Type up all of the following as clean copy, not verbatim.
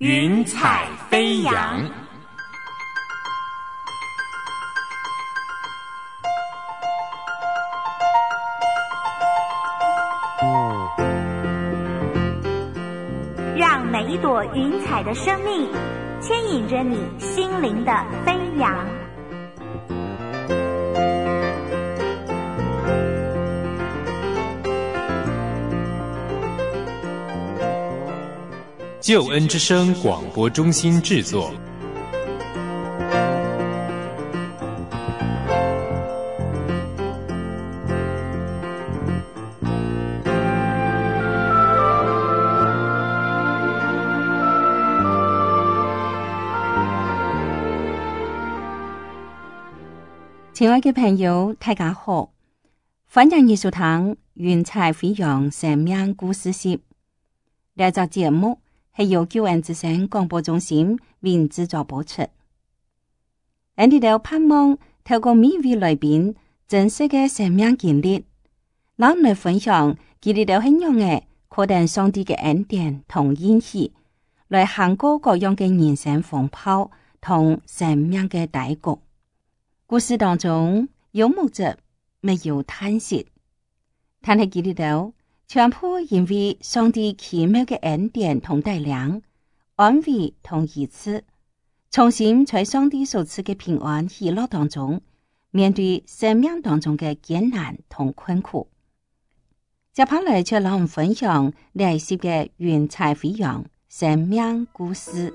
云彩飞扬。 让每一朵云彩的生命牵引着你心灵的飞扬。 救恩之声广播中心制作。 亲爱的朋友，大家好，歡迎你收聽雲彩飛揚生命故事集。呢集節目係由救恩之聲廣播中心為製作播出。我哋都盼望透過每位來賓真實嘅生命經歷，讓我哋分享佢哋都係樣嘅確定上帝嘅恩典同應許，來行過各樣嘅人生風暴同生命嘅低谷。故事當中有目的，沒有嘆息，但係佢哋都全部因為上帝奇妙嘅恩典同帶領、安慰同醫治，重新在上帝所賜嘅平安喜樂當中，面對生命當中嘅艱難同困苦。接下來就讓我們分享呢一集嘅雲彩飛揚生命故事。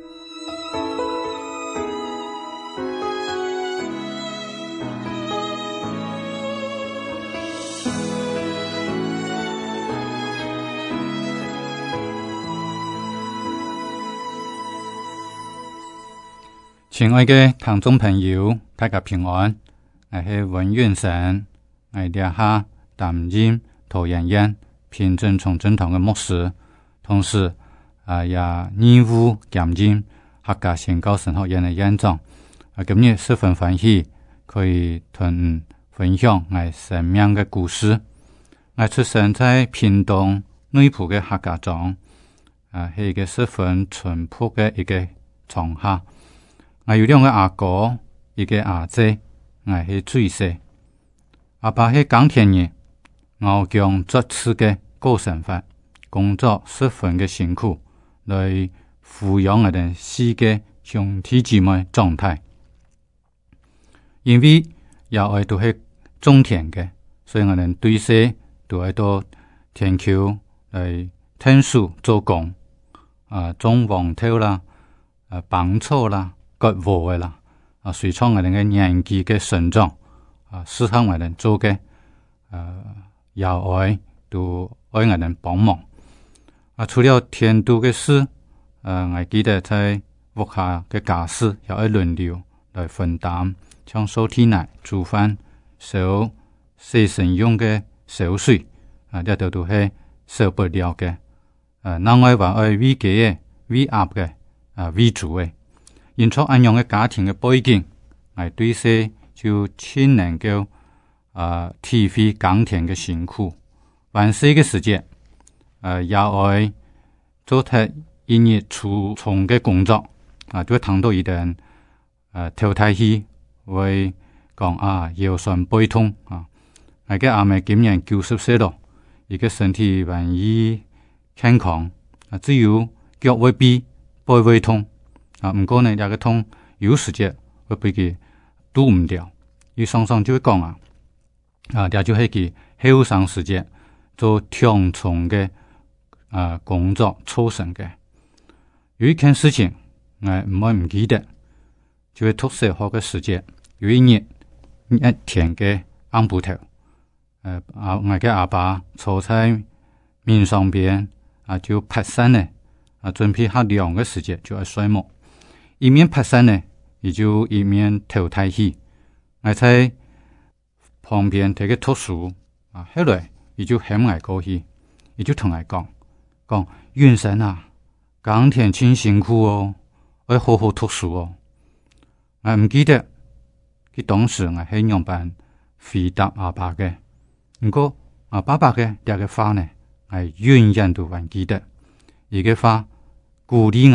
親愛嘅聽眾朋友，大家平安。我係文遠神，我哋下擔任陶然人平鎮重正堂嘅牧師，同時也義務兼任客家宣教神學院嘅院長。今日十分歡喜可以同分享我生命嘅故事。我出生在屏東內埔嘅客家莊，係一個十分淳樸嘅一個莊下。我有兩個阿哥，一個阿姐，我係最細。阿爸係鋼鐵人，我將作次嘅高生活，工作十分嘅辛苦，來撫養我哋四個兄弟姊妹狀態。因為有愛都係種田嘅，所以我哋對些都喺度田丘嚟聽書做工，種黃豆啦，綁草啦。割禾嘅啦，隨從我哋嘅年紀嘅成長，適合我哋做嘅，有愛都愛我哋幫忙。除了田度嘅事，我記得在屋下嘅家事有愛輪流來分擔，像掃地奶、煮飯、掃洗身用嘅掃水，呢度都係少不了嘅。另外話愛餵雞嘅、餵鴨嘅、餵豬嘅。因出安樣嘅家庭嘅背景，我對些就親能夠體會耕田嘅辛苦。晚些嘅時節，也愛做睇一日除蟲嘅工作，都會聽到一啲頭太氣會講腰酸背痛我嘅阿妹今年90歲咯，而家身體還依健康，只有腳會痹，背會痛。唔過呢，有個痛有時間會俾佢堵唔掉，佢常常就會講就係佢後生時間做長重嘅工作操成嘅。有一件事情我唔會唔記得，就係讀小學嘅時間，有一日一天嘅晏晡頭，我嘅阿爸坐喺面上邊就爬山呢，準備下涼嘅時間就係睡夢。一面爬山呢，也就一面頭太氣。我在旁邊睇佢讀書，後來也就喊我過去，也就同我講遠神鋼田真辛苦哦，要好好讀書哦。我唔記得佢當時我係樣辦回答阿爸嘅，不過爸爸嘅第二個話呢，我永遠都還記得，一個話鼓勵我。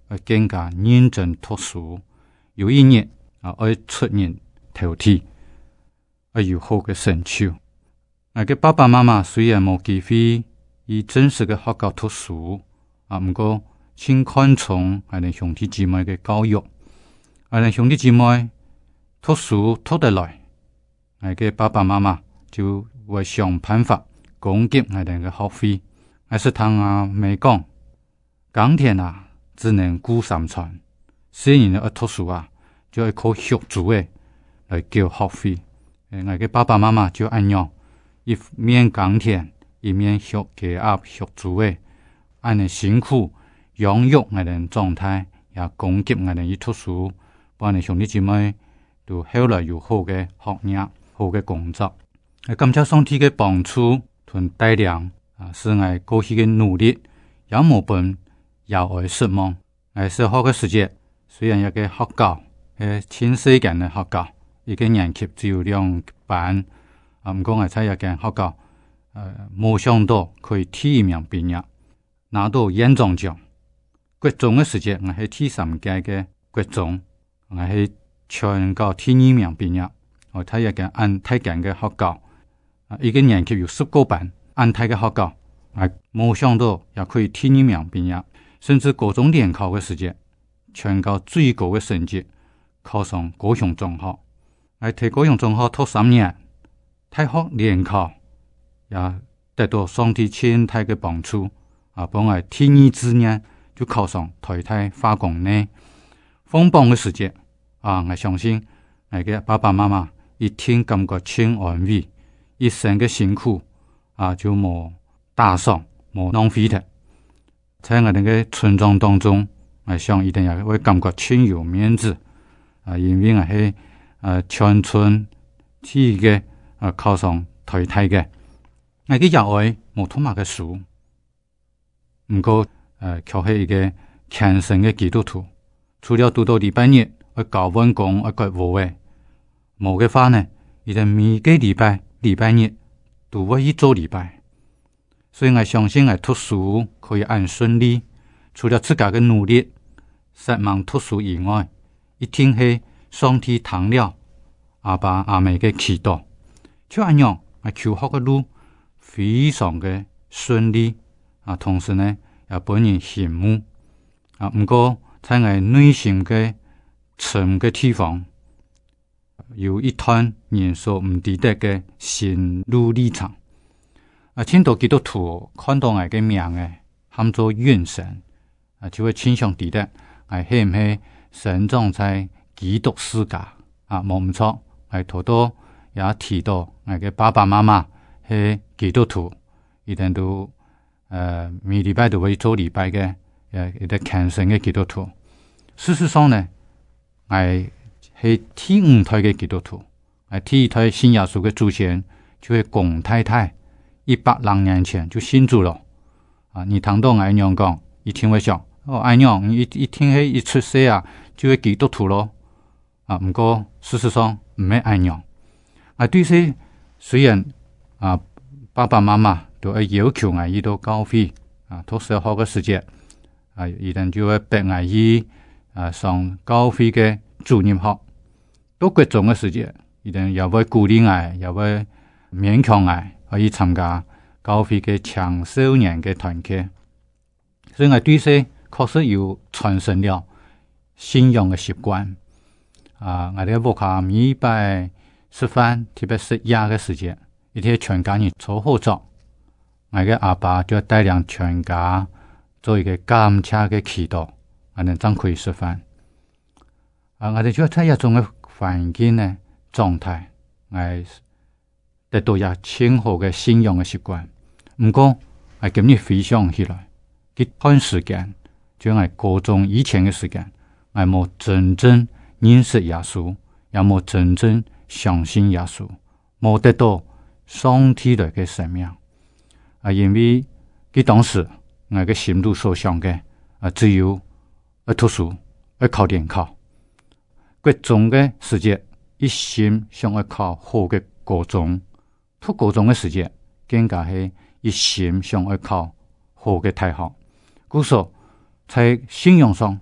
更加認真讀書，有一日要出人頭地，有好嘅成就。嘅爸爸媽媽雖然冇機會以正式嘅學校讀書，不過先看重哋兄弟姊妹嘅教育，哋兄弟姊妹讀書讀得來，嘅爸爸媽媽就會想辦法供給哋嘅學費。還是聽未講，耕田只能顧三餐，雖然要讀書就要靠學主來交學費。嘅爸爸媽媽就按樣，一面耕田，一面學家鴨學主來，按呢辛苦養育我哋狀態，也供給我哋去讀書，幫你兄弟姊妹都後來有好嘅學業，好嘅工作。感謝上帝嘅幫助同帶領。是我過去的努力，也冇本也愛失望。小學嘅時節，雖然一個學校係青細間嘅學校，一個年級只有2班，唔過我在一間學校，冇想到可以第1名畢業，拿到縣長獎。國中嘅時節，我係第3屆嘅國中，我係全校第2名畢業。我睇一間安泰間嘅學校，一個年級有10個班。安泰嘅學校，冇想到也可以第2名畢業，甚至高中聯考嘅時節，全校最高嘅成績考上高雄中學。喺高雄中學讀3年，大學聯考也得到上帝千大嘅幫助，幫我第2志願就考上台大化工呢。放榜嘅時節，我相信我嘅爸爸媽媽一定感覺超安慰，一生嘅辛苦。就冇打賞，冇浪費的。在我哋嘅村莊當中，我想一定也會感覺超有面子。因為我係全村第1個考上台大嘅。我嘅野外冇讀乜嘅書，唔過卻係一個虔誠嘅基督徒。除了讀到禮拜日去教溫講去國語嘅，冇嘅話呢，一定每個禮拜日。都會去做禮拜，所以我相信我讀書可以按順利。除了自家嘅努力，失望讀書以外，一定係上帝聽了阿爸阿妹嘅祈禱。就咁樣，我求學嘅路非常嘅順利。同時呢，也本人羨慕。唔過在我內心嘅沉嘅地方，有一段人所唔抵得嘅心路歷程。聽到基督徒看到我嘅名嘅，喊做元神，就會傾向抵得，係唔係生長在基督世家？冇唔錯，係多多也提到我嘅爸爸媽媽係基督徒，一定都每禮拜都會做禮拜嘅，一個虔誠嘅基督徒。事實上呢，係第5代嘅基督徒，第1代信耶穌嘅祖先就係龔太太，100年前就信主了。你聽到我娘講，一聽會想，阿娘一聽係一出世就係基督徒咯。唔過事實上唔係阿娘。對些雖然爸爸媽媽都係要求我去到教會，讀小學嘅時節，一定就會逼我去上教會嘅主任學。到國中嘅時節，一定又會鼓勵我，又會勉強我可以參加教會嘅青少年嘅團契。所以我對些確實有傳承了信仰嘅習慣。我哋屋企每拜食飯，特別食夜嘅時節，一天全家人坐好咗，我嘅阿爸就帶領全家做一個感謝嘅祈禱，我哋真可以食飯。我哋就喺一種嘅環境呢狀態，我得到一清好嘅信仰嘅習慣。唔過我今日回想起來，這段時間就係高中以前嘅時間，我冇真正認識耶穌，也冇真正相信耶穌，冇得到上帝來嘅生命。因為佢當時我嘅心路所想嘅只有讀書，考聯考。國中嘅時節，一心想要考好嘅高中；讀高中嘅時節，更加係一心想要考好嘅大學。故所在信仰上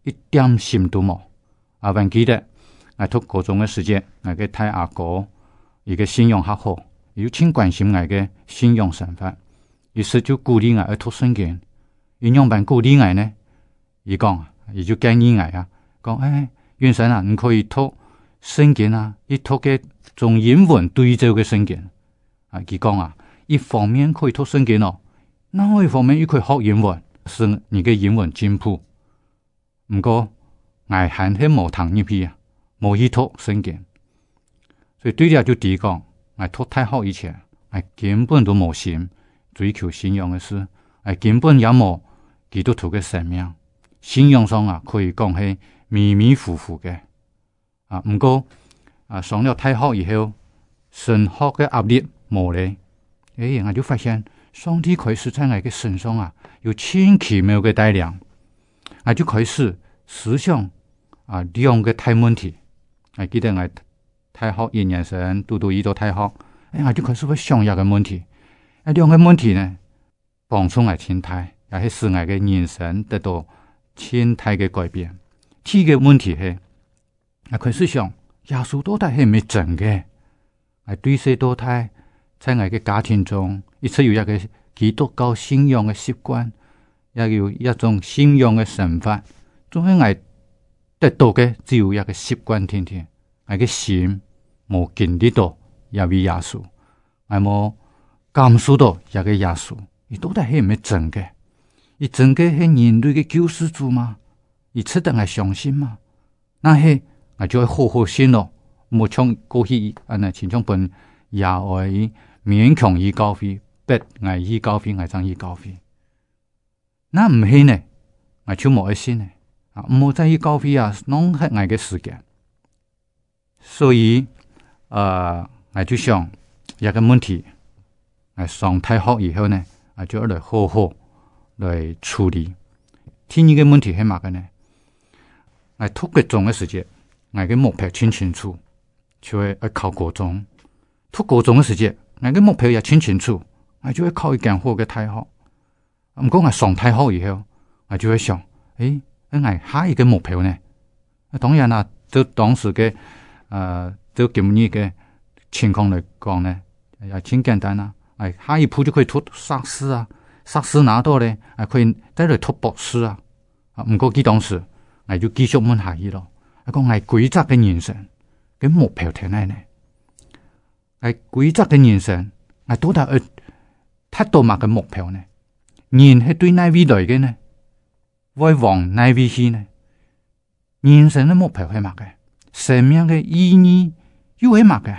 一點心都冇。還記得我讀高中嘅時節，我嘅太阿哥一個信用較好，又真關心我嘅信用生活，於是就鼓勵我去讀聖經。伊樣辦鼓勵我呢？伊講，伊就建議我啊，講元神啊，你可以讀聖經啊，一讀嘅從英文對照嘅聖經。佢講啊，一方面可以讀聖經咯，另外一方面又可以學英文，使你嘅英文進步。唔過我還係冇投入去啊，冇去讀聖經，所以對了就第講，我讀太學以前，我根本都冇心追求信仰嘅事，我根本也冇基督徒嘅生命，信仰上啊可以講係迷迷糊糊嘅。唔過上了太學以後，神學嘅壓力冇咧，我就發現上帝開始在我嘅身上啊有千奇妙嘅帶領，我就開始思想兩個大問題。我記得我太學1年生讀一到太學，我就開始會想一個問題，兩個問題呢幫助我天台，也係使我嘅人生得到天台嘅改變。第一個問題係我開始想耶穌到底係咪真嘅？我對世到底在我嘅家庭中，一直有一個基督教信仰嘅習慣，也有一種信仰嘅生活，總係我得到嘅只有一個習慣，天天我嘅心冇經歷到一位耶穌，我冇感受到一個耶穌，佢到底係咪真嘅？佢真嘅係人類嘅救世主嗎？佢值得我相信嗎？那係我就會好好信咯，冇像過去前種本也愛勉強以教會，逼我以教會，我爭以教會。那唔係呢？我就冇一信呢。冇在意教會啊，弄黑我嘅時間。所以我就想一個問題，我上太學以後呢，我就來好好來處理。第二個問題係乜嘅呢？我讀高中嘅時節，我嘅目標清楚，就係考高中。讀高中嘅時節，我嘅目標也清楚，我就會考一間好嘅大學。唔過我上太學以後，我就會想，我下一個目標呢？當然啦，就當時嘅就今年嘅情況來講呢，也挺簡單啦。下一步就可以讀碩士啊，碩士拿到咧，可以再來讀博士啊。唔過佢當時，我就繼續問下伊咯。我講係規則嘅人生嘅目標喺哪呢？係規則嘅人生，我到底要達到乜嘅目標呢？人係對哪未來嘅呢？會往哪邊去呢？人生嘅目標係乜嘅？生命嘅意義又係乜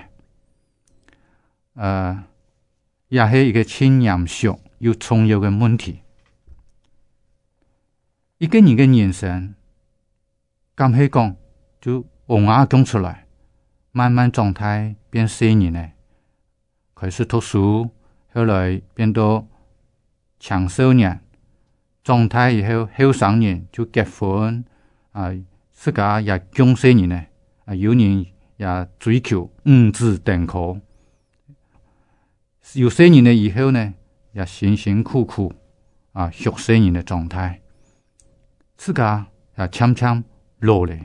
嘅？也係一個很嚴肅又重要嘅問題。一個人嘅人生，咁係講就往下講出來，慢慢狀態變成人呢，開始讀書，後來變到青少年。狀態以後，後生人就結婚，自家也供死人呢，有人也追求五子登科，有些人呢以後呢，也辛辛苦苦學死人的狀態，自家也漸漸老嚟。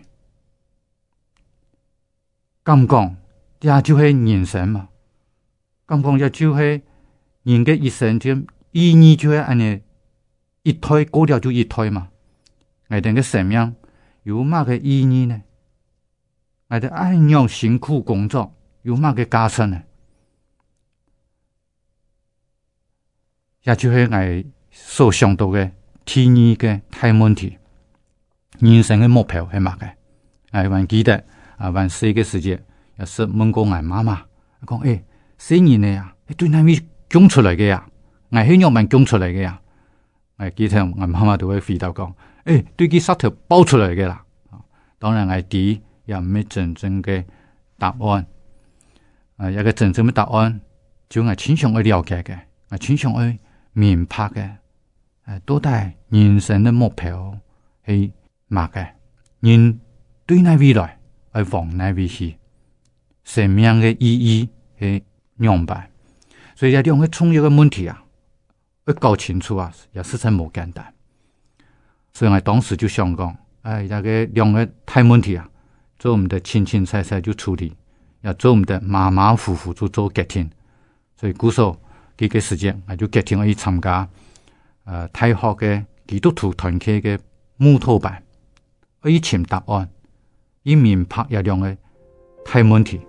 咁講，也就係人生嘛。咁講，也就係人嘅一生嘅意義，就係安尼。一胎過了就一胎嘛，我哋嘅生命有乜嘅意義呢？我哋按樣辛苦工作有乜嘅價值呢？也就係我所想到嘅第二個大問題，人生嘅目標係乜嘅？我還記得還細嘅時節，也是問過我媽媽，講死人呢呀，對哪位講出來嘅呀？我係樣問講出來嘅呀？記得我媽媽都會回答講，對佢沙頭包出來嘅啦。當然我啲也唔係真正嘅答案。一個真正嘅答案，就我傾向去了解嘅，我傾向去明白嘅。到底人生嘅目標係乜嘅？人對哪未來係往哪邊去？生命嘅意義係明白。所以有兩個重要嘅問題啊。要搞清楚也實在冇簡單，所以我當時就想講， 那个两个大问题啊，做我们的清清菜菜就处理，要做我们的马马虎虎就做决定。所以古时候幾個時間，我就決定去參加大學嘅基督徒團契嘅慕道班，去尋答案，以明白一樣嘅大問題。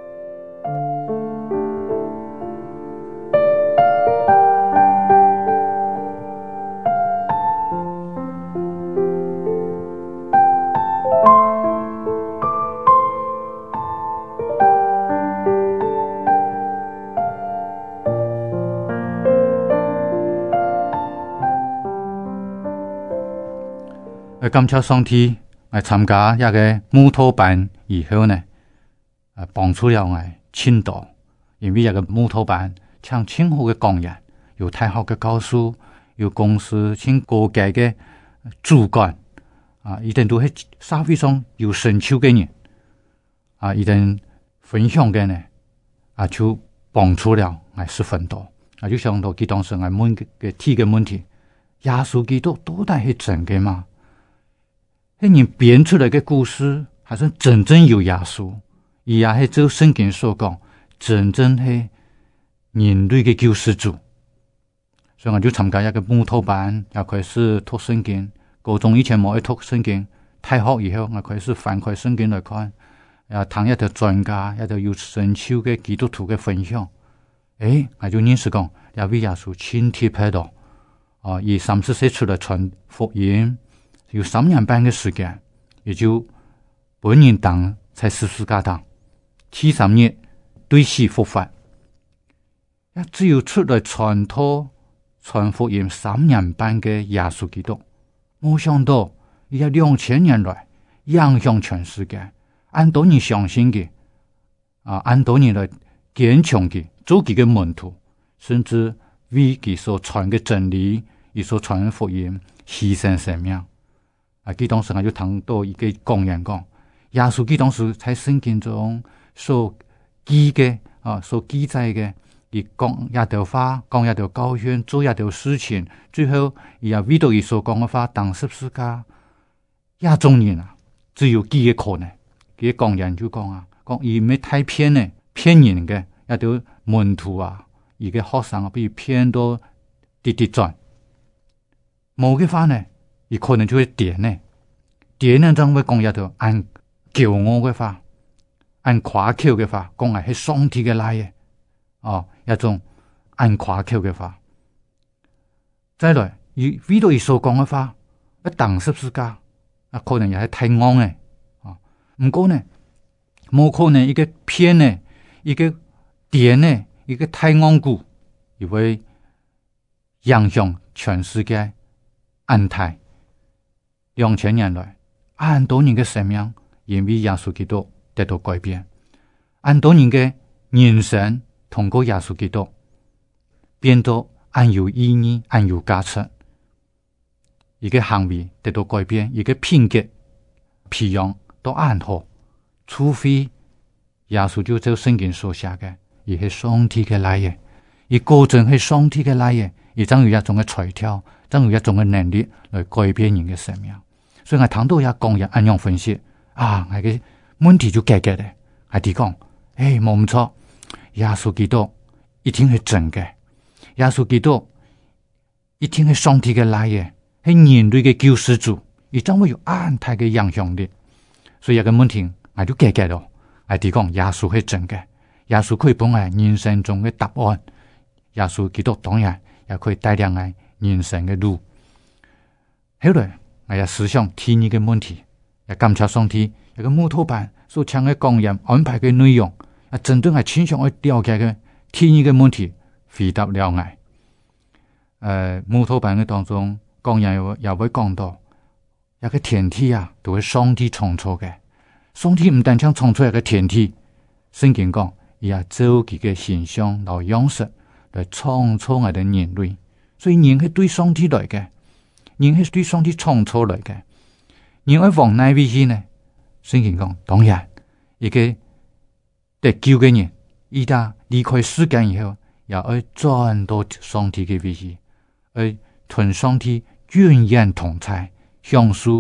感謝上帝，我參加一個慕道班以後呢，幫助了我青島，因為一個慕道班請清好嘅工人，有大學嘅教書，有公司請高級嘅主管，一定都係社會上有成就嘅人，一定分享嘅呢，就幫助了我十分多，就想到佢當時我問嘅第一個問題，耶穌基督到底係真嘅嗎？係人編出來嘅故事，還是真正有耶穌？而也係照聖經所講，真正係人類嘅救世主。所以我就參加一個慕道班，又開始讀聖經。高中以前冇去讀聖經，大學以後我開始翻開聖經來看，聽一條專家，一條有成就嘅基督徒嘅分享。我就認識講，有位耶穌親體派到，以30歲出來傳福音。有3年半嘅時間，也就本人當在十字架當73日對死復活。只有出來傳道傳福音3年半嘅耶穌基督，冇想到而家2000年來影響全世界，按多人相信嘅，按多人來堅強嘅，做佢嘅門徒，甚至為佢所傳嘅真理，佢所傳嘅福音犧牲生命。佢當時我就聽到一個講人講，耶穌佢當時喺聖經中所記嘅，所記載嘅，而講一條話，講一條教訓，做一條事情，最後而為到佢所講嘅話，當十字架，一種人只有幾個可能。佢講人就講講而咩太騙呢，騙人嘅一條門徒而嘅學生被騙到跌轉，冇嘅話呢？而可能就會點呢？點呢？將會講一條按驕傲嘅話，按誇口嘅話，講係上帝嘅來嘅，一種按誇口嘅話。再來，為到佢所講嘅話，一當十字架，可能又係太硬嘅，唔過呢，冇可能一個騙呢，一個點呢，一個太硬固，而會影響全世界安泰。2000年來，很多人嘅生命因為耶穌基督得到改變，很多人嘅人生通過耶穌基督變到很有意義、很有價值，一個行為得到改變，一個品格培養都很好。除非耶穌就照聖經所寫嘅，而係上帝嘅來嘅，而個人係上帝嘅來嘅，而將有一種嘅材料，將有一種嘅能力來改變人嘅生命。所以我聽到也講人按樣分析，我嘅問題就解決咧。我哋講，冇唔錯，耶穌基督一定係真嘅，耶穌基督一定係上帝嘅來嘅，係人類嘅救世主，而將會有安泰嘅影響力。所以一個問題我就解決咯。我哋講耶穌係真嘅，耶穌可以幫我人生中嘅答案，耶穌基督當然也可以帶領我人生嘅路。後來我也思想第二個問題，也感謝上帝一個慕道班所請嘅講員安排嘅內容，也真正係傾向去了解嘅第二個問題回答了我。慕道班嘅當中講員也會講到一個天體都係上帝創造嘅，上帝唔單止創造一個天體，聖經講也照佢嘅形象和樣式來創造我哋人類，所以人係對上帝來嘅。人係對上帝創造來嘅，人喺往哪邊去呢？聖經講，當然一個得救嘅人，而家離開世間以後，也要轉到上帝嘅位置，而同上帝永遠同在，享受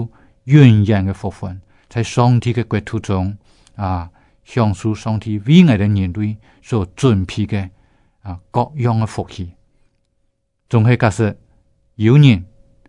永遠嘅福分，在上帝嘅國土中享受上帝為我哋人類所準備嘅各樣嘅福氣。仲係假設有人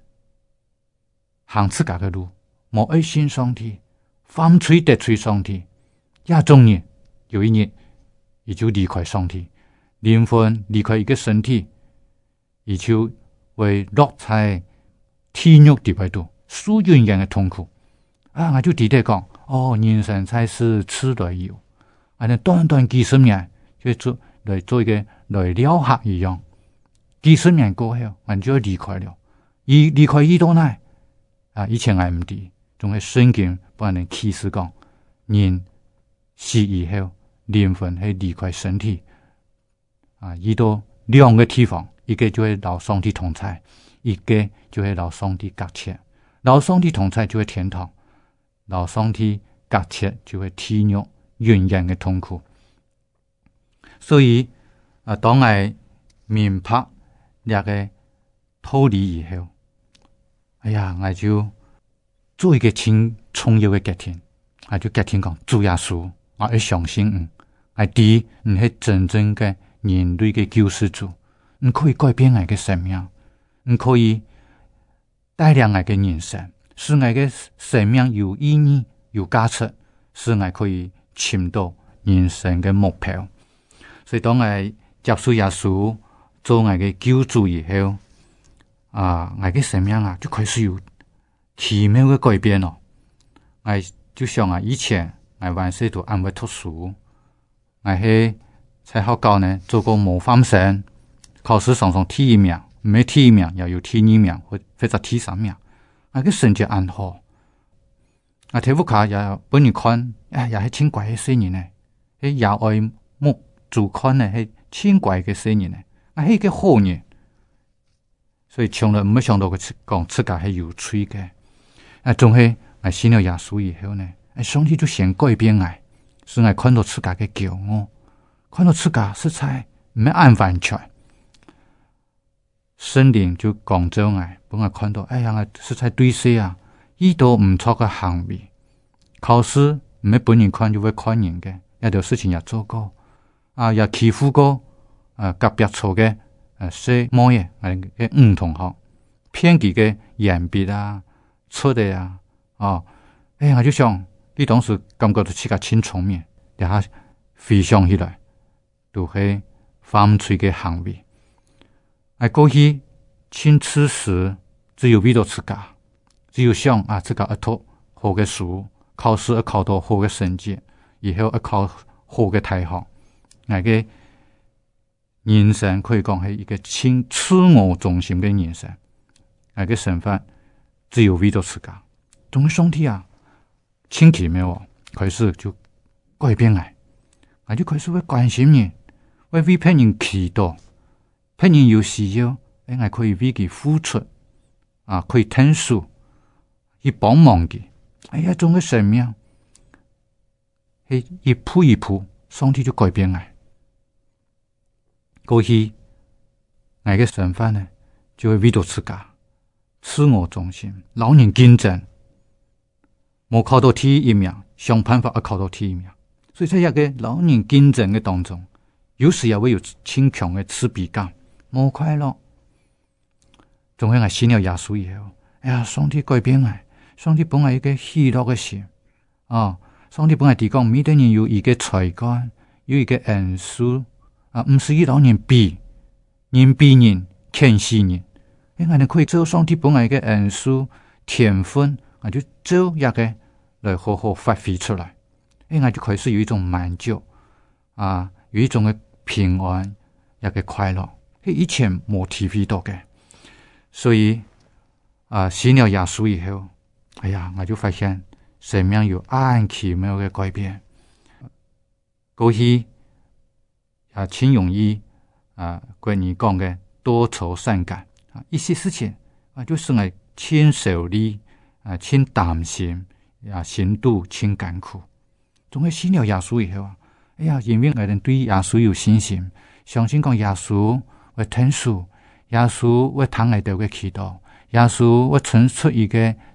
行自家嘅路，冇愛信上帝，犯罪得罪上帝，也中人有一日也就離開上帝，靈魂離開一個身體，也就會落在天獄地位度，受永遠嘅痛苦。我就記得講，人生才是此來有，短短幾十年就做一個來了客一樣，幾十年過後，我就要離開了。離開幾多呢？以前我唔知，仲係聖經幫人啟示講，人死以後，靈魂係離開身體，移到兩個地方，一個就係老上帝同在，一個就係老上帝隔切。老上帝同在就係天堂，老上帝隔切就係天獄永遠嘅痛苦。所以當我明白呢個道理以後，我就做一個挺重要嘅決定，我就決定講主耶穌，我要相信我知你係真正嘅人類嘅救世主，你可以改變我嘅生命，你可以帶領我嘅人生，使我嘅生命有意義、有價值，使我可以尋到人生嘅目標。所以當我接受耶穌做我嘅救主以後，我嘅生命就開始有奇妙嘅改變咯。我就想以前我還是讀安慰讀書，我喺在學校呢做過模範生，考試常常第一名，唔係第一名，又有第二名或者第三名。我嘅成績很好，體育課也本人看，也係挺乖嘅細人呢，喺野外木主看呢係挺乖嘅細人呢，我係一個好人。所以從來唔會想到佢講自家係有趣嘅。仲係我信了耶穌以後呢，上帝就先改變我，使我看到自家嘅驕傲，看到自家實在唔係安完全。聖靈就講咗我，幫我看到，我實在對死遇到唔錯嘅行為，考試唔係本人看就會看人嘅，有條事情也做過，也欺負過隔壁錯嘅細妹嘅吳同學，騙佢嘅鉛筆出嚟我就想，你當時感覺到自己挺聰明，然後回想起來都係犯罪嘅行為。過去挺此時只有為咗自家，只有想自己一讀好嘅書，考試要考到好嘅成績，以後要考好嘅大學。我嘅人生可以講係一個挺自我中心嘅人生，我嘅身份只有為咗自家。總係上帝挺奇妙，開始就改變我就開始會關心人，為別人祈禱，別人有需要，我可以為佢付出，可以聽書，去幫忙佢。種嘅生命係一步一步，上帝就改變我。過去我嘅身份呢，就會為咗自家，自我中心，老人競爭，冇考到第一名，想辦法要考到第一名。所以在一個老人競爭嘅當中，有時也會有挺強嘅自卑感，冇快樂。仲係我信了耶穌以後，上帝改變我，上帝幫我一個喜樂嘅心。上帝幫我提供每個人有一個才幹，有一個恩賜，唔是與老人比，人比人，天使人。我哋可以做上帝幫我一個恩賜天分，我就做一個來好好發揮出來。我就開始有一種滿足，有一種嘅平安，一個快樂，以前冇體會到嘅。所以信了耶穌以後，我就發現生命有很奇妙嘅改變。過去挺容易關於講嘅多愁善感，一些事情就是我挺受力，挺擔心，心度挺艱苦。總係信了耶穌以後因為我哋對耶穌有信心，相信講耶穌會聽數，耶穌會聽我哋嘅祈禱，耶穌會傳出一個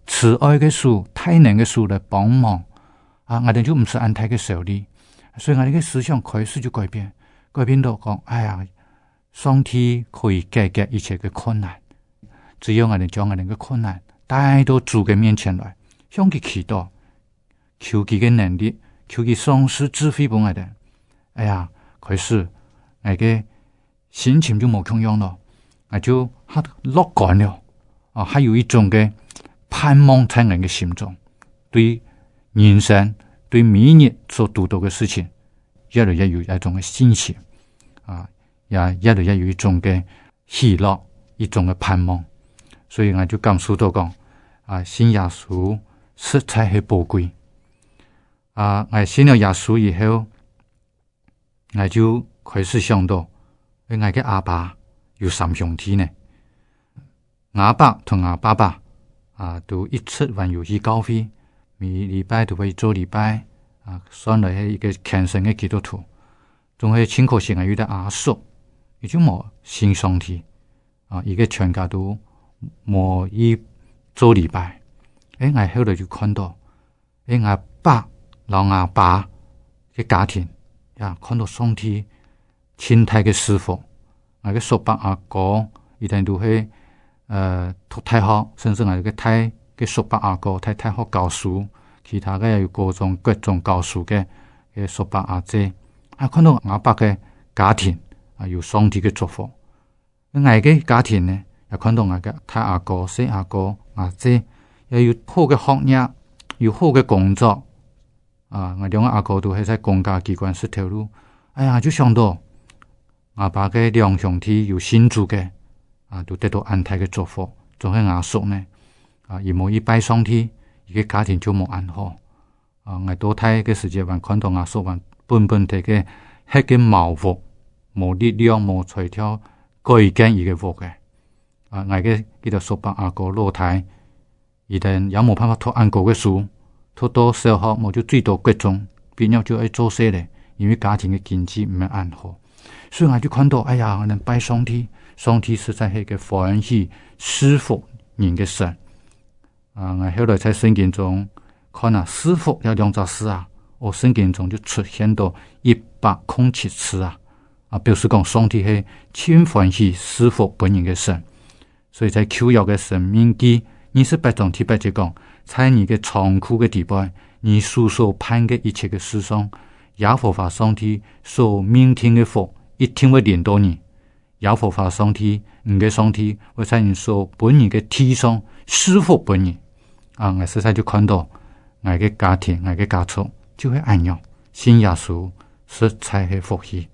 慈愛嘅主、大能嘅主來幫忙啊！我哋就唔是安泰嘅手裏，所以我哋嘅思想開始就改變到講，哎呀，上帝可以解決一切嘅困難，只要我哋將我哋嘅困難帶到主嘅面前來，向佢祈禱，求佢嘅能力，求佢賞賜智慧俾我哋。哎呀，開始我嘅心情就冇咁樣咯，我就樂觀了啊！還有一種嘅盼望在人嘅心中，對人生、對每日所讀到嘅事情，越來越有一種嘅信心啊，也越來越有一種嘅喜樂，一種嘅盼望。所以我就感受到講啊，信耶穌實在係寶貴啊！我信了耶穌以後，我就開始想到，我嘅阿爸有三兄弟呢，阿爸同阿爸爸啊，都一直玩遊戲教會，每禮拜都會做禮拜啊，算來係一個虔誠嘅基督徒。仲係請可惜我有啲阿叔，已經冇信上帝啊，一個全家都冇去做禮拜。我後來就看到，阿爸老阿爸嘅家庭啊，看到上帝親太嘅師傅，我嘅叔伯阿哥一定都係讀太學，甚至我嘅太嘅叔伯阿哥太學教書，其他嘅有各種教書嘅叔伯阿姐，啊看到阿伯嘅家庭啊有上帝嘅祝福，我嘅家庭呢又看到我嘅太阿哥、細阿哥、阿姐又有好嘅學業，有好嘅工作，啊我兩個阿哥都係在公家機關識條路，哎呀就想到阿爸嘅兩兄弟有信主嘅。啊，都得到安泰嘅祝福，仲係阿叔呢？啊，而冇一拜上帝，而嘅家庭就冇安好。啊，我多睇嘅時間，還看到阿叔還本地嘅黑嘅毛服，冇力量，冇才調，改建而嘅服嘅。啊，我嘅記得叔伯阿哥老太，而但有冇辦法讀安國嘅書，讀到小學冇就最多國中，畢業就要做些咧，因為家庭嘅經濟唔係安好，所以我就看到，哎呀，我能拜上帝。上帝實在係個歡喜賜福人嘅神啊！我後來在聖經中看啊，賜福有兩隻字啊，我聖經中就出現到107次啊！啊，表示講上帝係千歡喜賜福本人嘅神，所以在舊約嘅申命記28章第8節講，在你嘅倉庫嘅地步，你所盼嘅一切嘅事上，耶和華上帝所命定嘅福一定會臨到你。耶和華上帝，唔嘅上帝會在你所本人嘅天上賜福本人啊！我實在就看到我嘅家庭、我嘅家族就會安樣，信耶穌實在係福氣。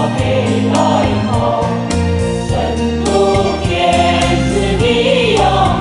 神不偏是你有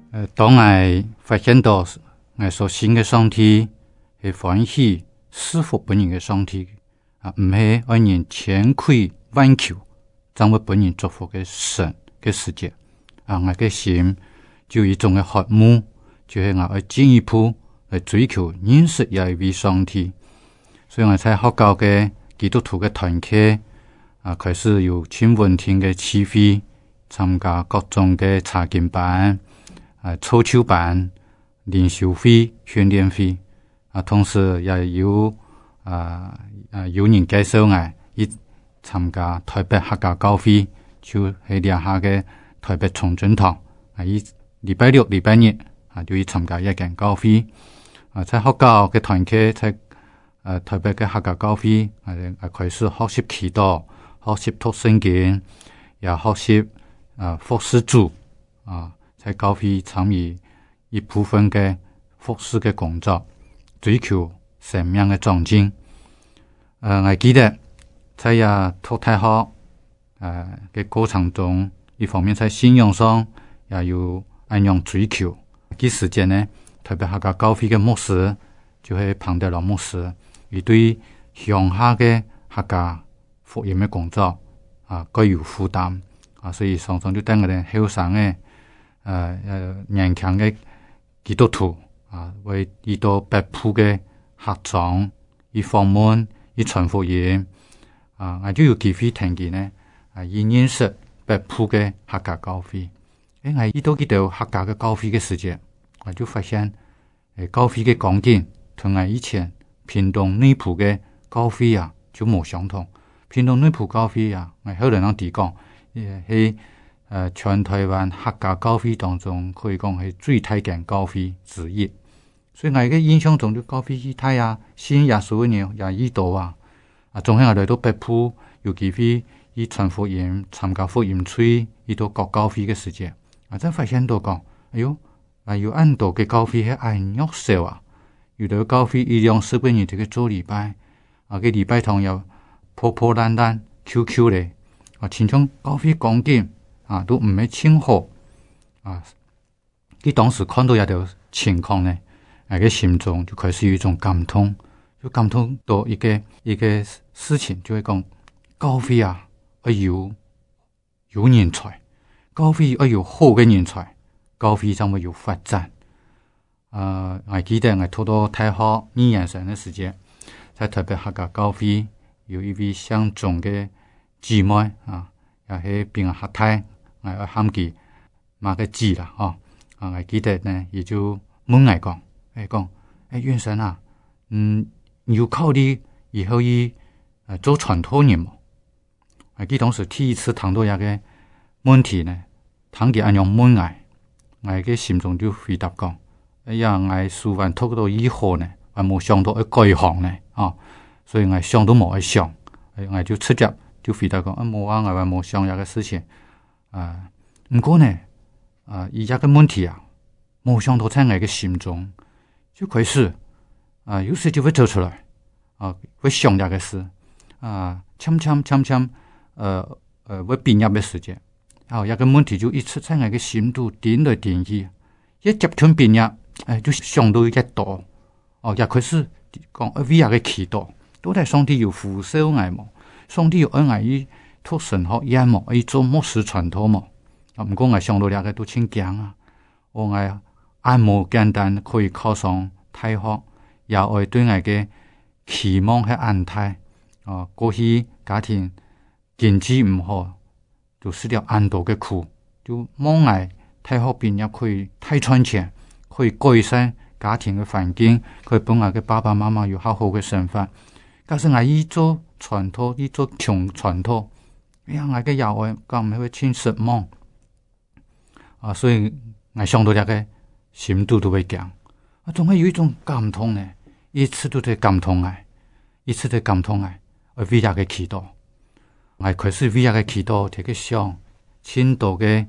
当我发现到我所信嘅上帝係歡喜賜福本人嘅上帝啊，唔係按人千虧萬求，將為本人祝福嘅神嘅世界啊，我嘅心就有一種嘅渴慕，就係我要進一步嚟追求認識一位上帝，所以我在學校嘅基督徒嘅團契啊，開始有請穩定嘅機會，參加各種嘅查經班、操守班、練習會、訓練會啊，同時也有有人介紹我去參加台北客家教會，就係底下嘅台北崇正堂啊，以禮拜六、禮拜日啊，就去參加一間教會啊，在學校嘅團契，在台北嘅客家教會啊，開始學習祈禱、學習讀聖經，也學習服侍主啊，在教會參與一部分嘅服侍嘅工作，追求生命嘅長進。我記得在讀大學嘅過程中，一方面在信仰上也有按樣追求。嗰時間呢，特別客家教會嘅牧師就係彭德勞牧師，佢對鄉下嘅客家福音嘅工作該有負擔啊，所以常常就等我哋後生嘅年輕嘅基督徒啊，為遇到北埔嘅客莊以訪問以傳福音啊，我就有機會聽見呢以認識北埔嘅客家教會。我遇到幾條客家嘅教會嘅時節，我就發現教會嘅光景同我以前屏東內埔嘅教會啊就冇相同。屏東內埔教會啊，我後來人哋講係全台灣客家教會當中可以講係最大間教會之一。所以我嘅印象中就教會去睇啊，信耶穌嘅人也遇到啊，仲係我來到北埔有機會以傳福音、參加福音會，遇到各教會嘅時節，我真發現到講，哎喲，有很多嘅教會係愛弱小啊，有啲教會一樣十個人就去做禮拜，個禮拜堂又破破爛爛、QQ 咧，親像教會講經都唔係清好啊。佢當時看到有條情況呢，我嘅心中就開始有一種感動，就感動到一個事情，就係講教會啊，有人才，教會有好嘅人才，教會就會有發展。我記得我讀到大學2年生嘅時間，在台北客家教會有一位相中嘅姊妹啊，也係邊個客太，我喊佢馬個字啦，我記得呢，也就問我講，袁生啊，有考慮以後做傳道人冇？我記得當時第一次談到一個問題呢，談佢按樣問我嘅心中就回答講，哎呀，我書完讀到以後呢，我冇想到要改行呢，所以我想都冇去想，我就直接就回答講，冇啊，我冇想一個事情，唔過呢，一個問題啊，冇想到在我嘅心中就開始，有時就會走出來，會想一個事，chamchamchamcham，會畢業嘅時間，一個問題就一直在我嘅心度點來點去，一接近畢業，就想到一個道，也開始講為一個祈禱，到底上帝有扶手我冇？上帝有愛我去讀神學院冇？去做牧師傳道冇？唔過我想到兩個都清驚啊！我按冇簡單可以考上大學，也會對我嘅期望係安泰。過去家庭經濟唔好，就失了很多嘅苦，就望我大學畢業可以太賺錢，可以改善家庭嘅環境，可以幫我嘅爸爸媽媽有好好嘅生活。但是我一做傳道，一做窮傳道，我嘅也會咁會真失望。所以我想到這個心度都會驚，總係有一種感動呢，一次都在感動我，一次在感動我為這個祈禱，我開始為這個祈禱，這個想，深度嘅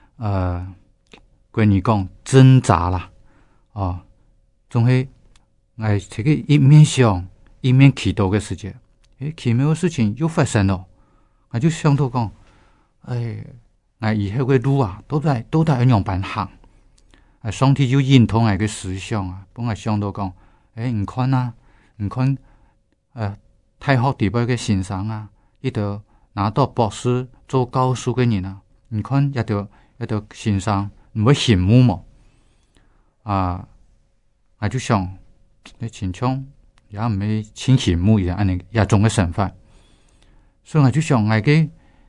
關於講掙扎啦，總係我這個一面想一面祈禱嘅時間，奇妙嘅事情又發生了，我就想到講，我以後嘅路啊，都在一樣辦行， 上帝就認同我嘅思想啊，幫我想到講，唔看啊，唔看大學地位嘅先生啊，呢度拿到博士做教書嘅人啊，唔看一條先生唔會羨慕嘛？我就想，你前窗也唔係請羨慕嘅安尼一種嘅想法，所以我就想我嘅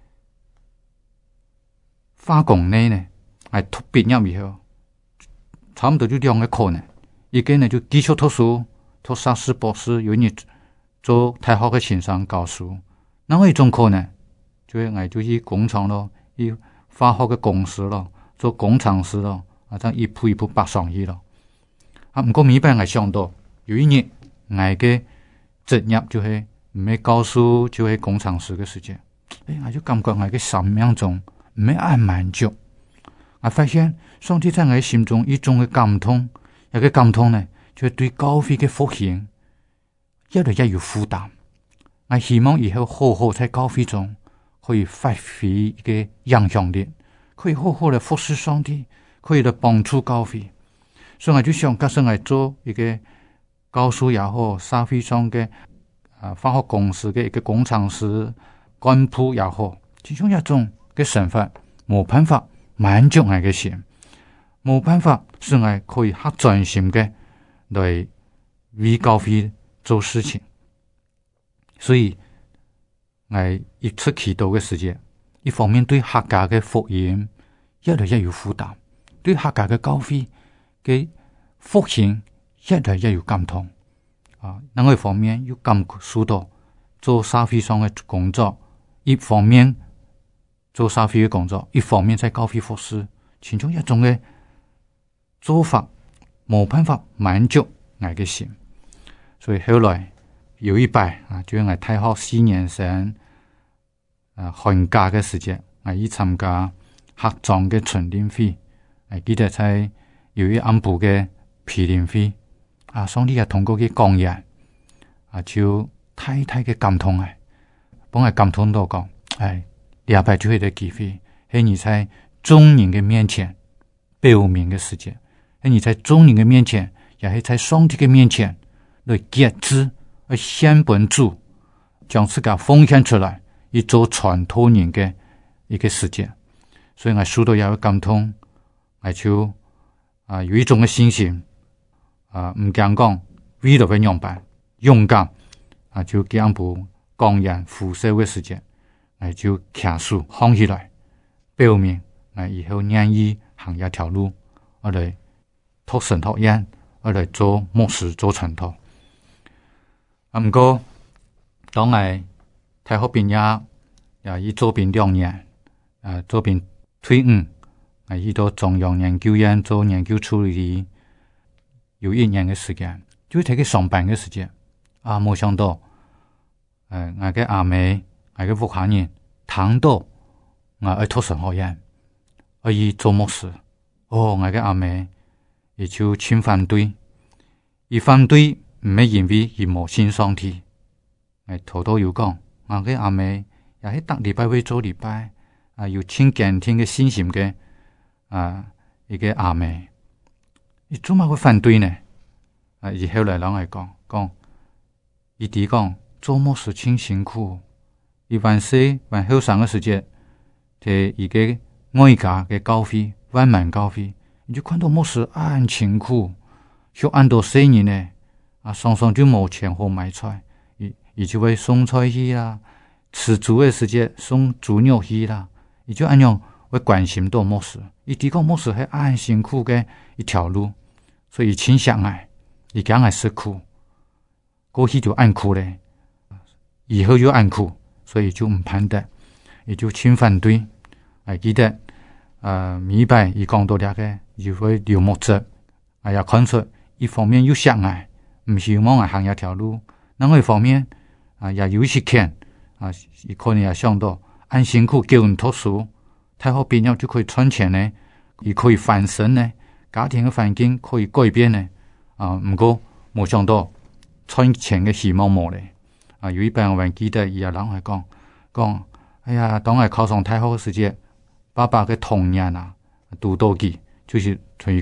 化工呢，我讀畢業以後。差不多就2個課呢，一個呢就繼續讀書，讀碩士、博士，有人做大學嘅先生教書。另外一種課呢，我就去工廠咯，去化學嘅公司咯，做工程師咯，這樣一步一步爬上去咯。不過明白我想到，有一日我嘅職業就係唔係教書，就係工程師嘅時間。我就感覺我嘅生命中唔係按滿足。我發現上帝在我心中一種嘅感動，一個感動呢，就對教會嘅復興越來越有負擔。我希望以後好好在教會中可以發揮一個影響力，可以好好的服侍上帝，可以來幫助教會。所以我就想，假設我做一個教書也好，社會上嘅化學公司嘅一個工程師、幹部也好，其中一種嘅想法，冇辦法滿足我嘅心，冇辦法使我可以很專心嘅來為教會做事情。所以我一出祈禱嘅時間，一方面對客家嘅福音越來越有負擔，對客家嘅教會嘅復興越來越有感動。另外一方面又感受到做社會上嘅工作，一方面做社會嘅工作，一方面在教會服侍，其中一種嘅做法冇辦法滿足我嘅心。所以後來有一擺就係我大學4年生寒假嘅時間，我去參加學長嘅春聯會，記得在有一安部嘅批聯會，上帝也通過佢講嘢，就太嘅感動啊，幫我感動到講，禮拜就係個機會，係你在眾人嘅面前表明嘅時間，係你在眾人嘅面前，也係在上帝嘅面前來決志，而獻本主，將自己奉獻出來，以做傳道人嘅一個時間。所以我受到有感動，我就有一種嘅信心，唔驚講為了樣辦，勇敢就這樣不講言扶手嘅時間。就騎樹行起來，表明以後願意行一條路，我來托神托人，我來做牧師做傳道。不過當我大學畢業，以做兵2年，做兵退伍，去到中央研究院做研究助理，有1年嘅時間，就睇佢上班嘅時間。冇想到，我嘅阿妹。我嘅屋企人聽到我愛托神學院，我要做牧師。我嘅阿妹也就親反對，而反對唔係因為佢冇信上帝。我頭都有講，我嘅阿妹也係逐禮拜會做禮拜，有親堅定嘅信心嘅一個阿妹。你做乜會反對呢？而後來人係講，伊哋講做牧師真辛苦。一萬歲萬後生嘅時節，喺一個外家嘅教會，萬民教會，你就看到牧師很辛苦，要按到4年呢，常常就冇錢好買菜，而就會送菜去啦，吃豬嘅時節送豬肉去啦，而就按樣會關心到牧師，而啲個牧師係很辛苦嘅一條路，所以傾向愛，而家愛食苦，過去就按苦咧，以後就按苦。所以就唔判得，也就親反對。記得明白伊講到啲嘅，就會流目汁。也看出一方面有相愛，唔希望行一條路；另外一方面也有些錢伊可能也想到按辛苦叫人讀書，大學畢業就可以賺錢呢，亦可以翻身呢，家庭嘅環境可以改變呢。唔過冇想到賺錢嘅希望冇咧。有一班我記得有人係講，哎呀，當我考上大學嘅時節，爸爸嘅童年讀到佢，就是同佢講，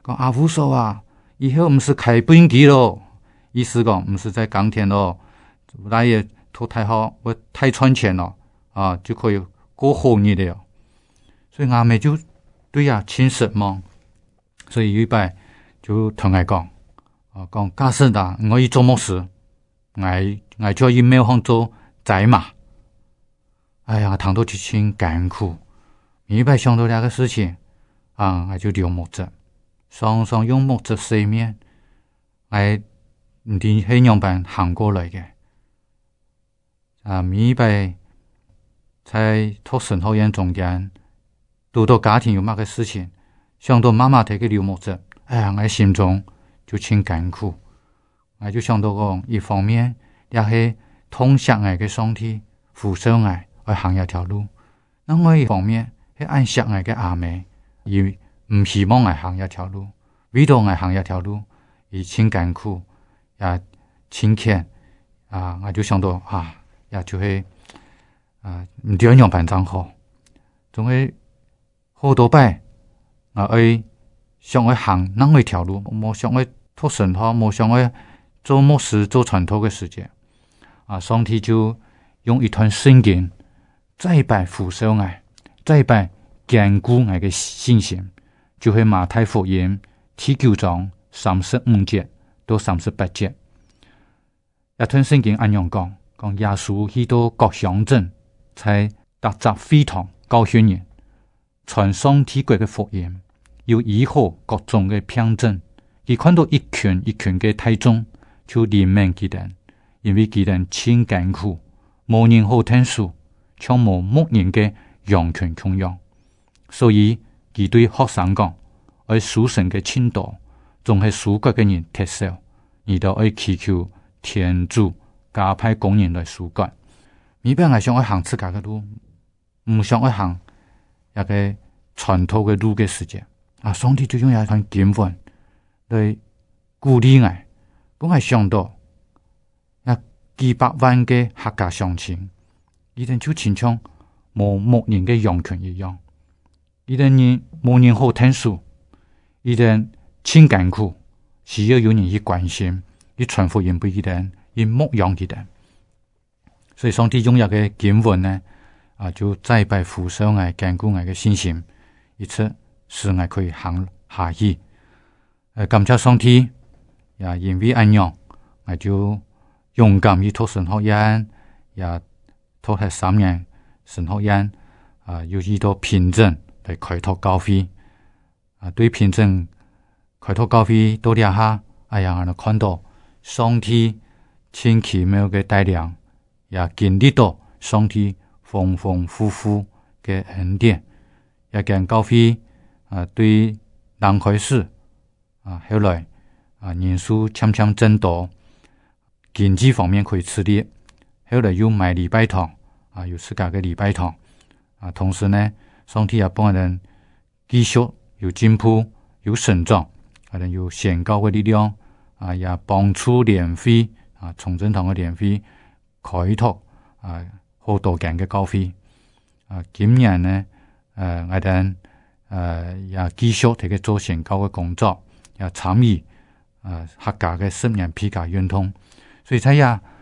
讲阿夫嫂啊，以后唔是开飞机咯，意思讲唔是在钢铁咯，那也头太好，我太赚钱了啊，就可以过好日的了。所以阿妹就对呀，亲失望。所以有一摆就同我讲，讲假使啦，我要做乜事，我就要咩方做仔嘛。哎呀，谈到就真艰苦。一摆想到那个事情啊，我就流目汁，双双用目汁洗面，我唔知係樣辦行過來嘅。一擺在托神學院中間，讀到家庭有乜嘅事情，想到媽媽睇嘅流目汁，哎呀，我心中就真艱苦。我就想到講，一方面也係通向我嘅上帝，扶手我去行一條路；另外一方面，係按錫我嘅阿妹，而唔希望我行一條路，為到我行一條路，而真艱苦，也真欠我就想到也就係唔點樣辦正好，總係好多擺去想去行哪一條路，冇想去托神學，冇想去做牧師做傳道嘅事情上帝就用一段聖經再擺扶手我，再擺堅固我嘅信心，就係馬太福音第9章35節到38節。一段聖經按樣講耶穌去到各鄉鎮，在特集會堂教訓人，傳上帝國嘅福音，要醫好各種嘅病症。佢看到一群一群嘅大眾，就憐憫佢哋，因為佢哋真艱苦，冇人好聽書，像冇牧人嘅羊群同樣。所以佢對學生講，愛屬神嘅親道，仲係屬國嘅人踢手，而到愛祈求天主加派工人來屬國。你不要想愛行自家嘅路，唔想愛行一個傳統嘅路嘅時間。上帝就用一段經文來鼓勵我，我係想到幾百萬嘅客家鄉親，佢哋就親像冇牧人嘅羊群一樣，佢哋冇人好聽書，佢哋真艱苦，需要有人去關心，去傳福音俾佢哋，去牧養佢哋。所以上帝用一個經文呢，就再擺扶手我，堅固我嘅信心，一次使我可以行下去。感謝上帝，也因為安樣，我就勇敢去讀神學院，也讀了3年神學院，又遇到平鎮來開拓教會，對平鎮開拓教會多啲下，哎呀，我看到上帝千奇妙嘅帶領，也經歷到上帝豐豐富富嘅恩典，也見教會對人開始後來人數漸漸增多，經濟方面可以吃力，後來又買禮拜堂有自家嘅禮拜堂同時呢，上帝也幫人繼續有進步，有成長，有宣教嘅力量也幫助聯會重整堂嘅聯會開拓好多間嘅教會今年呢我哋也繼續喺度做宣教嘅工作，也參與客家嘅10年披甲運動，所以在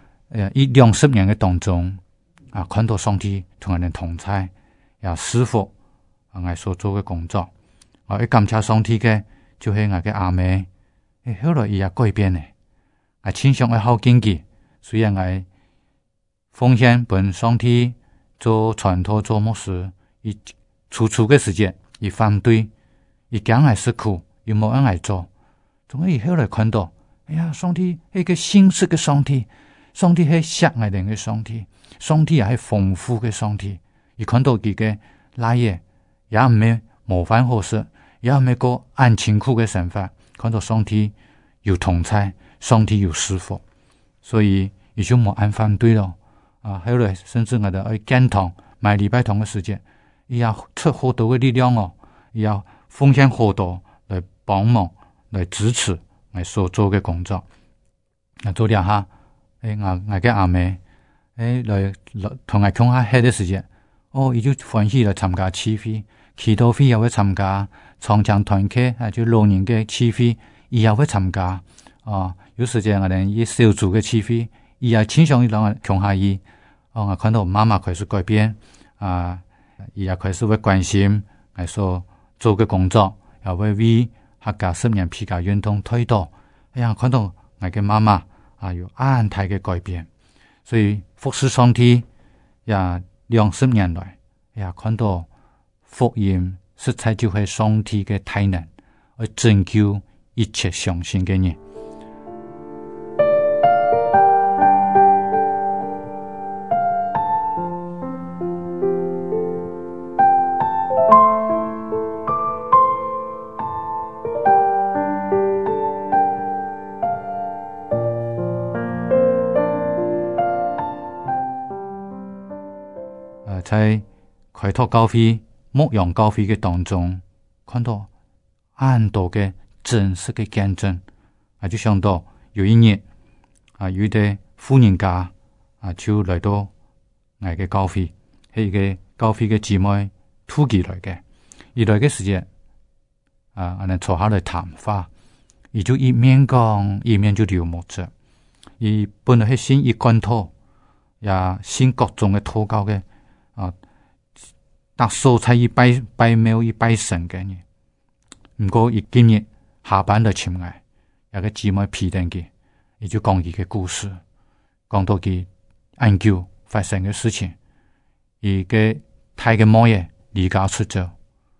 1-20年嘅當中看到上帝同我哋同在，也師傅我所做嘅工作，我感謝上帝嘅就係我嘅阿妹，後來也改變咧，我傾向我好經濟，雖然我奉獻本上帝做傳道做牧師，以初嘅時間以反對，以講係辛苦，又冇人嚟做，總係後來看到，哎呀，上帝係個信實嘅上帝，上帝係錫愛人嘅上帝，上帝也係豐富嘅上帝，而看到佢嘅拉嘢，也唔係模範好事，也唔係個按情苦嘅想法，看到上帝有同在，上帝有師傅，所以也就冇按反對咯。後來甚至我哋去建堂買禮拜堂嘅時間，也要出好多嘅力量也要奉獻好多來幫忙來支持我所做嘅工作。做兩下我嘅阿妹來同我傾下偈嘅時間，伊就歡喜來參加祈禱會，祈禱會也會參加， 長長團契就老年嘅聚會，伊也會參加。有時間我哋以小組嘅聚會，伊也傾向於讓我強下伊。我看到媽媽開始改變，伊也開始會關心我所做嘅工作，也會為客家10年批改運動推動。看到我嘅媽媽有安泰嘅改變，所以服侍上帝也20年來，也看到福音實在就係上帝嘅大能，去拯救一切相信嘅人。在開拓教會、牧養教會嘅當中，看到很多嘅真實嘅見證，就想到有一日，有啲富人家就來到我嘅教會，係一個教會嘅姊妹突擊來嘅，而來嘅時節，我哋坐下來談話，而就一面講一面就流目着，而本來係先一貫禱，也先各種嘅禱告嘅。特數才以拜廟以拜神嘅嘢，唔過伊今日下班就請來，有個姊妹批定佢，伊就講伊嘅故事，講到佢研究發生嘅事情，伊嘅太嘅某嘢離家出走，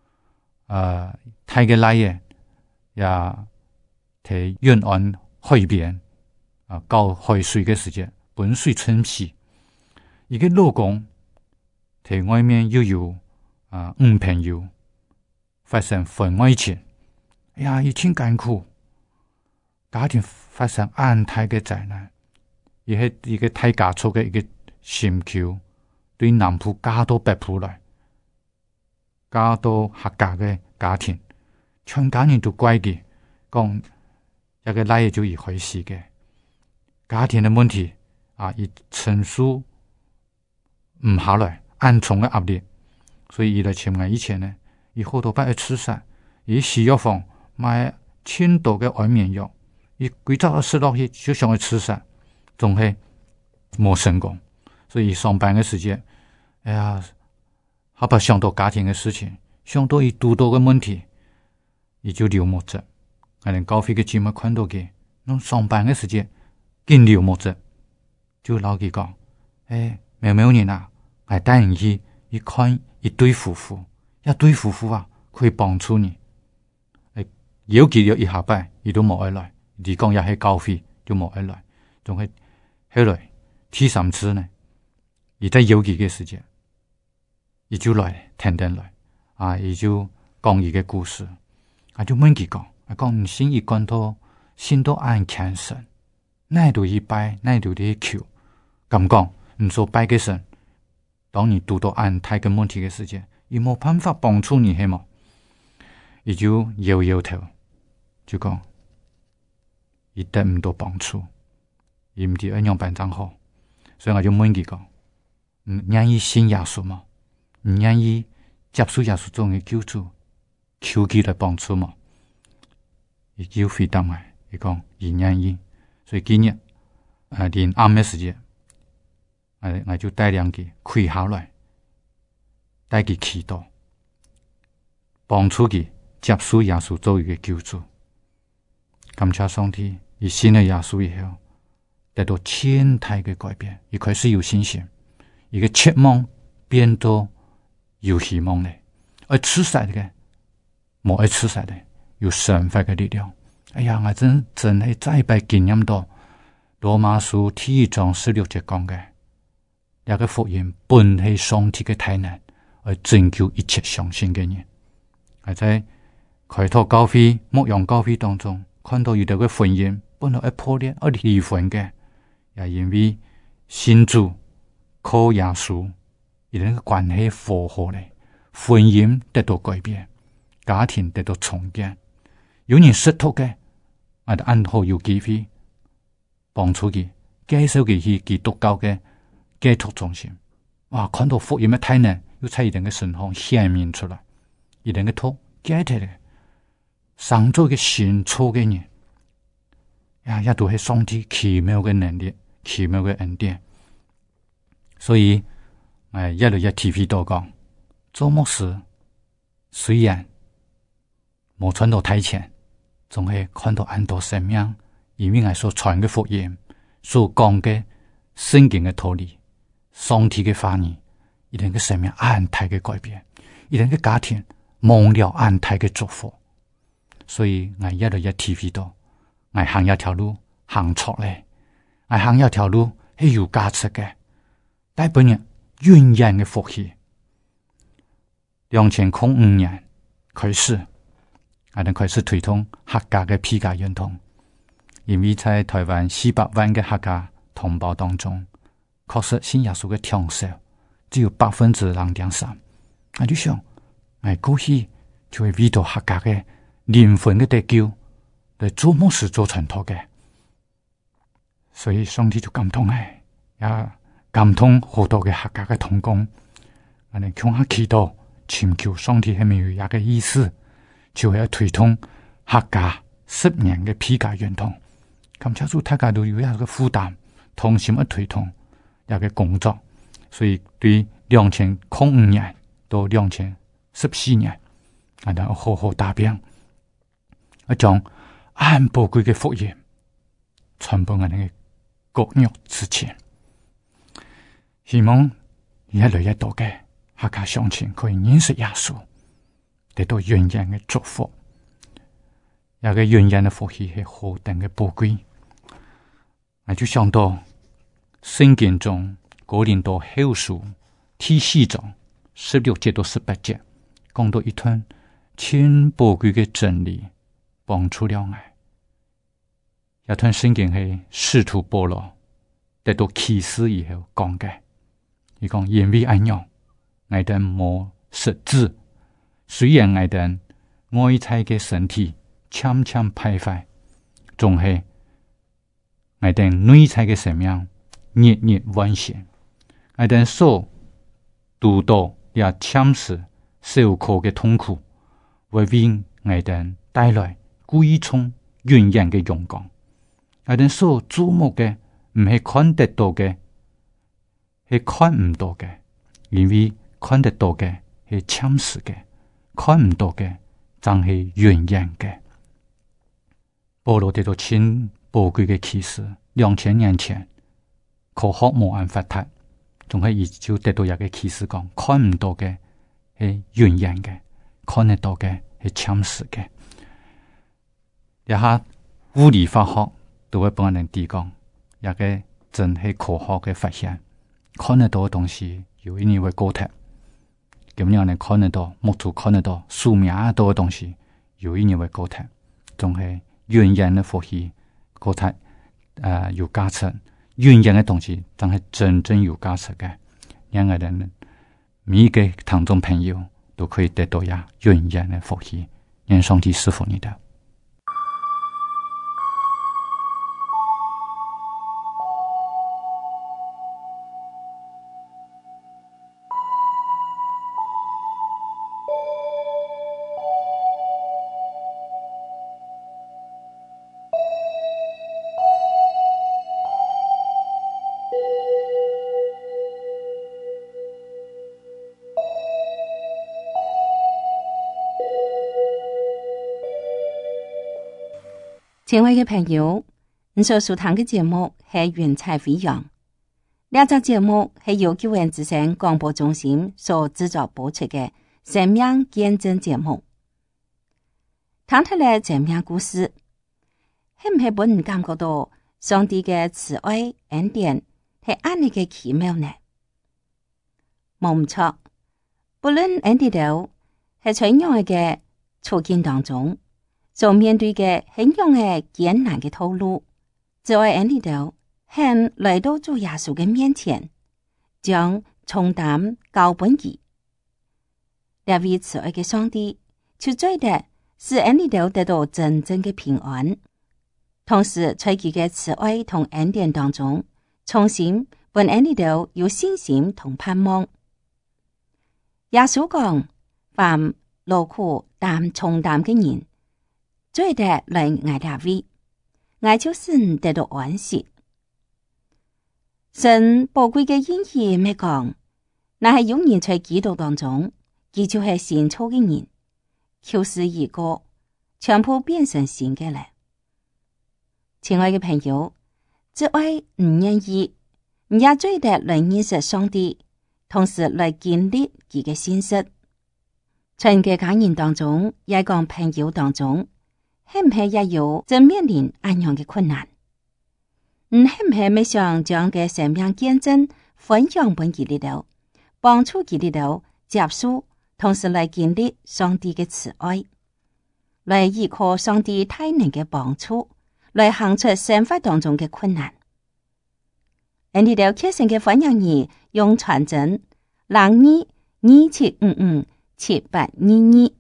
太嘅奶嘢也喺遠岸海邊搞海水嘅時節，本水沖洗，伊嘅老公喺外面又有朋友發生婚外情，已經艱苦，家庭發生安泰嘅災難，而係一個太家族嘅一個心求，對南部加多北部來，加多客家嘅家庭，全家人都怪佢，講一個奶就而開始嘅家庭嘅問題，而承受唔下來。暗重嘅壓力，所以伊來請我以前呢，伊好多擺去吃晒，伊洗藥房買千多嘅安眠藥，伊規早食落去就想去吃晒，仲係冇成功。所以上班嘅時間，好怕想到家庭嘅事情，想到伊遇到嘅問題，伊就流目着。我哋教會嘅姊妹看到佢，侬上班嘅時間見流目着，就老佢講，苗人啊。係帶人去一看一對夫婦，一對夫婦可以幫助你。有幾日一下拜，伊都冇愛來。你講也係教會，就冇愛來。仲係後來第3次呢，而在有幾嘅時間，伊就來聽來，伊就講伊嘅故事，就問佢講唔信伊講到信到按虔誠，哪度去拜，哪度去求，咁講唔做拜嘅神。當你遇到安泰嘅問題嘅時間，伊冇辦法幫助你，係冇？伊就搖頭，就講伊得唔到幫助，伊唔知一樣辦正好，所以我就問佢講：唔願意信耶穌嘛？唔願意接受耶穌做嘅救主，求佢來幫助嘛？伊就回答我，伊講伊願意，所以今日連暗嘅時間。我就帶領佢跪下來，帶佢祈禱，幫助佢接受耶穌做一個救主。感謝上帝，以信了耶穌以後，得到千態嘅改變，佢開始有信心，一個切望變到有希望咧。而出世嘅冇愛出世嘅，有神法嘅力量。我真係再擺經驗到羅馬書第1章16節講嘅。一個福音本係上帝嘅大能，而拯救一切相信嘅人。係在開拓教會、牧養教會當中，看到有啲嘅婚姻本來破裂、離婚嘅，也因為信主靠耶穌，而啲關係和合咧，婚姻得到改變，家庭得到重建。有人失托嘅，我哋按好有機會幫助佢，介紹佢去基督教嘅寄託中心，看到福音嘅大能，要在一定嘅神行顯明出來，一定嘅托解脫嘅， 上做嘅新造嘅人，也都係上帝奇妙嘅能力、奇妙嘅恩典。所以，一路一體會到講，做牧師雖然冇傳到台前，總係看到很多生命，因為所傳嘅福音、所講嘅聖經嘅道理、上帝嘅話語，一定嘅生命很大嘅改變，一定嘅家庭蒙了很大嘅祝福。所以我一路一體會到，我行一條路行錯咧，我行一條路係有價值嘅，大半日永遠嘅福氣。2005年開始，我哋開始推動客家嘅披甲運動，因為在台灣400萬嘅客家同胞當中，確實信耶穌嘅聽少只有0.3%。我就想，我過去就會為到客家嘅靈魂嘅得救嚟做牧師做傳道嘅，所以上帝就感動也感動好多嘅客家嘅同工，我哋向下祈禱，尋求上帝係咪有一個意思，就係推動客家10年嘅披甲運動。感謝主，大家都有一個負擔，同心一推動一個工作，所以對2005年到2014年，我哋好好打拼。一種很寶貴嘅福音傳播我哋嘅國域之前，希望越來越多嘅客家鄉親可以認識耶穌，得到永遠嘅祝福。有個永遠嘅福氣係何等嘅寶貴。我就想到聖經中哥林多後書第4章16節到18節，講到一段千寶貴嘅真理，幫助了我。一段聖經係使徒保羅得到啟示以後講嘅，佢講因為愛nhau，我哋冇實質，雖然我哋外在嘅身體漸漸敗壞，仲係我哋內在嘅生命日日完善。我哋所讀到也참時受苦嘅痛苦，會為我哋帶來貴重永遠嘅榮光。我哋所注目嘅唔係看得到嘅，係看唔到嘅，因為看得到嘅係참時嘅，看唔到嘅正係永遠嘅。保羅得到千寶貴嘅啟示，2000年前科學冇辦法達，仲係就得到一個啟示講，看唔到嘅係永遠嘅，看得到嘅係참時嘅。一下物理化學都會幫人提供一個真係科學嘅發現，看得到嘅東西有一年會高鐵，咁樣你看得到木頭看得到樹苗多嘅東西有一年會高鐵，仲係永遠嘅福氣高鐵有價值，永遠嘅東西真係真正有價值嘅，讓我哋每一個聽眾朋友都可以得到呀永遠嘅福氣，願上帝賜福你的。 親愛嘅朋友，你所收聽嘅節目係雲彩飛揚。呢集節目係由救援之聲廣播中心所製作播出嘅生命見證節目。聽出嚟生命故事，係唔係俾人感覺到上帝嘅慈愛恩典係安尼嘅奇妙呢？冇唔錯，不論喺呢度係怎樣嘅處境當中，所面對嘅很樣嘅艱難嘅道路，就喺呢度，肯來到主耶穌嘅面前，將重擔交俾佢。呢位慈愛嘅上帝，就做得使喺呢度得到真正嘅平安，同時在佢嘅慈愛同恩典當中，重新俾喺呢度有信心同盼望。耶穌講：凡勞苦擔重擔嘅人， 最得来爱大位，爱就神得到安息。神宝贵嘅恩义未讲，那係有人在基督當中，佢就係新造嘅人，舊事已過，全部變成新嘅了。親愛嘅朋友，只愛唔願意，也最得來認識上帝，同時來建立佢嘅信息。在嘅家人當中，也講朋友當中，係唔係也有正面臨安樣嘅困難？係唔係未想將嘅生命見證分享俾佢哋度，幫助佢哋度接受，同時來建立上帝嘅慈愛，來依靠上帝大能嘅幫助，來行出生活當中嘅困難。呢度決心嘅分享兒用傳真0227557822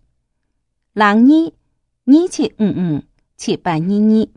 0227557822。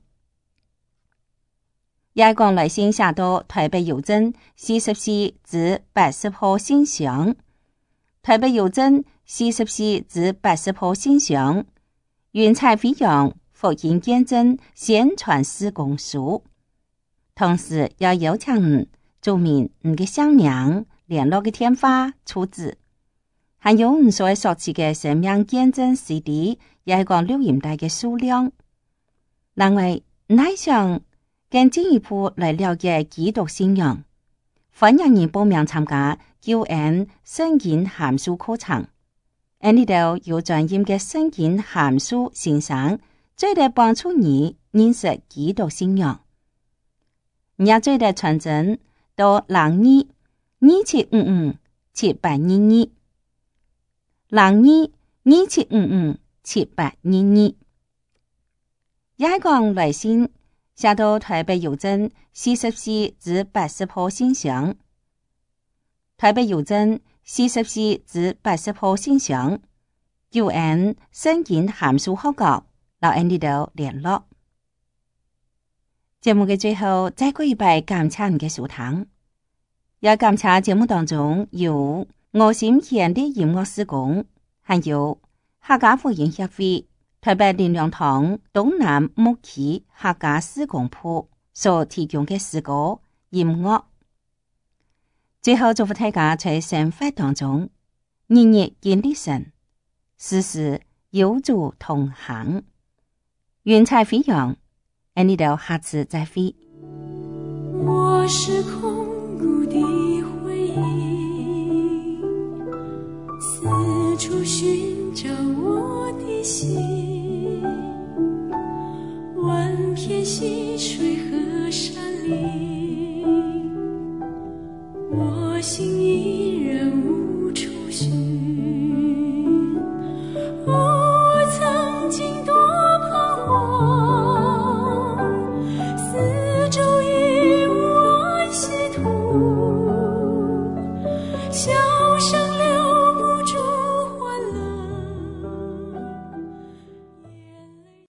也講來信寫到台北郵政44至80號信箱，台北郵政44至80號信箱，雲彩飛揚福音見證宣傳事工署。同時要邀請你註明你嘅姓名、聯絡嘅電話、住址，還有你所索取嘅生命見證 CD， 也係講錄音帶嘅數量。另外，你還想更進一步來了解基督信仰，歡迎你報名參加9N聖經函數課程。呢度有專業嘅聖經函數先生，最得幫助你認識基督信仰。也最得傳真到0227557822 0227557822。也講來信寫到台北郵政44至80號信箱，台北郵政44至80號信箱，9N聖經函數學校，留喺呢度聯絡。節目嘅最後，再過一拜感謝你嘅收聽，也感謝節目當中有我心獻的音樂事工，還有客家福音協會台北靈糧堂東南牧區客家事工鋪所提供嘅詩歌音樂。最後祝福大家在生活當中日日經歷神，時時有主同行，雲彩飛揚。你哋下次再會。 我是空谷的回憶，四處尋找我的心。